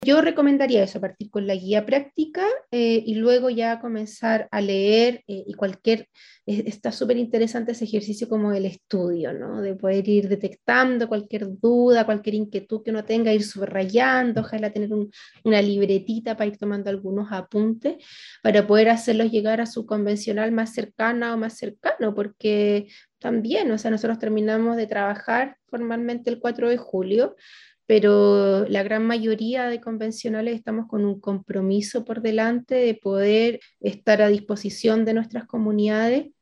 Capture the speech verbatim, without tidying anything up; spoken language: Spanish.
Yo recomendaría eso, partir con la guía práctica eh, y luego ya comenzar a leer eh, y cualquier, eh, está súper interesante ese ejercicio como del estudio, ¿no? De poder ir detectando cualquier duda, cualquier inquietud que uno tenga, ir subrayando, ojalá tener un- una libretita para ir tomando algunos apuntes, para poder hacerlos llegar a su convencional más cercana o más cercano, porque también, o sea, nosotros terminamos de trabajar formalmente el cuatro de julio, pero la gran mayoría de convencionales estamos con un compromiso por delante de poder estar a disposición de nuestras comunidades